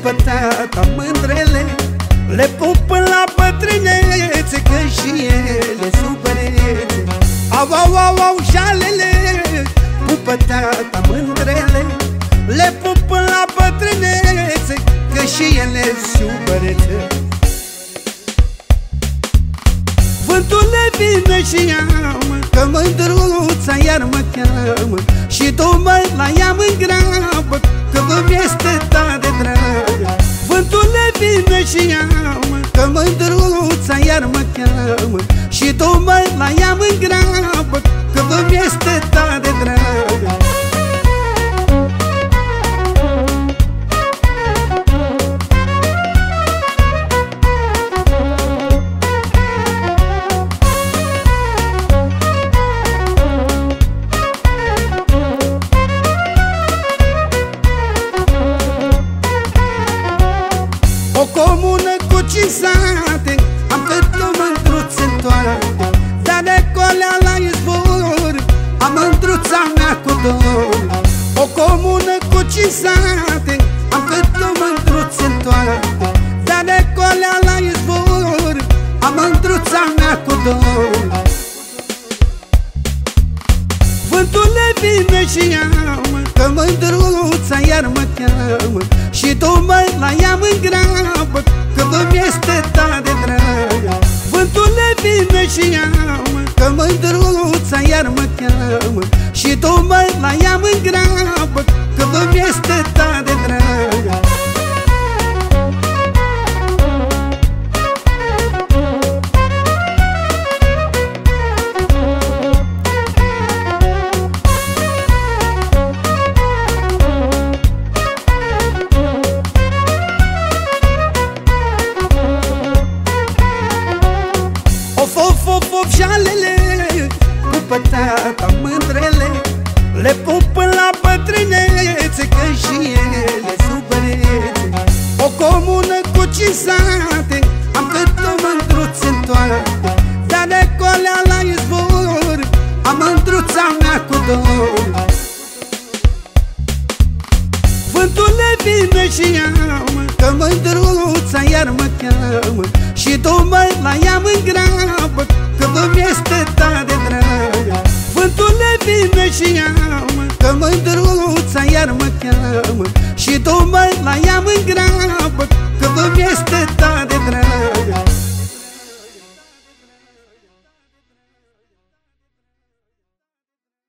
pe tata mândrele, le pup până la bătrânețe, că și ele supărețe. Au, au, au, au, șalele, pup pe tata mândrele, le pup până la bătrânețe, că și ele supărețe. Vântule vine și ia-mă, că mândruța iar mă cheamă, și tu mă la ea în grabă, că îmi este tare dragă. Vântule vine și ia-mă, că mândruța iar mă cheamă, și tu mă la ea în grabă, că îmi este tare dragă. O comună cu 5 sate, am cât o mândruță în toate, dar de colea la izvor am mândruța mea cu dor. O comună cu 5 sate, am cât o mândruță în toate, dar de colea la izvor am mândruța mea cu dor. Vântule vine și ia-mă, că mândruța iar mă cheamă, și tu mă la ea în grabă, că îmi este tare dragă. Vântule vine și ia-mă, că mândruța iar mă cheamă, și tu mă la ea în grabă, că îmi este tare dragă. Of, of, of, șalele, pup pe tata mândrele, le pup până la bătrânețe, că și ele supărețe. O comună cu 5 sate, am cât o mândruță în toate, dar de colea la izvor am mândruța mea cu dor. Vântule vine și ia-mă, că mândruța iar mă cheamă, și tu mă la ea în grabă, că îmi este tare dragă. Vântule vine și ia-mă, că mândruța iar mă cheamă, și tu mă la ea în grabă,